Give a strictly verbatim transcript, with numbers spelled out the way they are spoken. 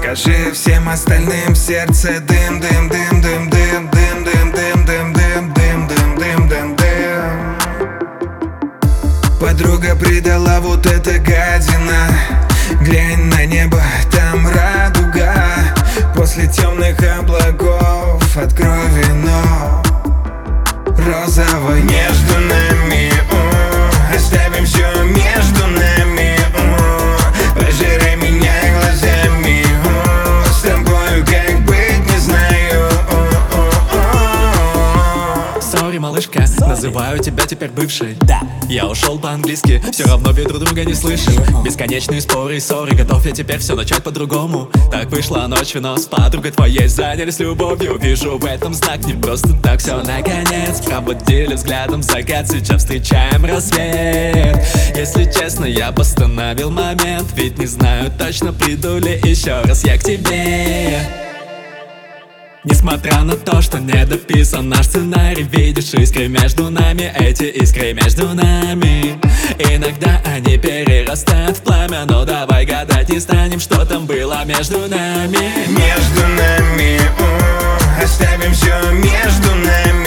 Скажи всем остальным, сердце дым, дым, дым, дым, дым, дым, дым, дым, дым, дым, дым, дым, дым, дым, дым. Подруга предала, вот эта гадина. Глянь на небо, там радуга. После темных облаков открой вино розовое. Между нами, о, оставим все между нами, о, пожирай меня глазами, о, с тобою как быть не знаю, о, о, о. Сори, малышка, называю тебя теперь бывшей. Да. Я ушел по-английски, все равно ведь друг друга не слышим. Бесконечные споры и ссоры, готов я теперь все начать по-другому. Так вышла ночь, но с подругой твоей занялись любовью. Вижу в этом знак, не просто так все наконец пробудили взглядом закат, сейчас встречаем рассвет. Если честно, я постановил момент, ведь не знаю точно, приду ли еще раз я к тебе. Несмотря на то, что не дописан наш сценарий, видишь искры между нами, эти искры между нами. Иногда они перерастают в пламя, но давай гадать не станем, что там было между нами. Между нами, о, оставим все между нами.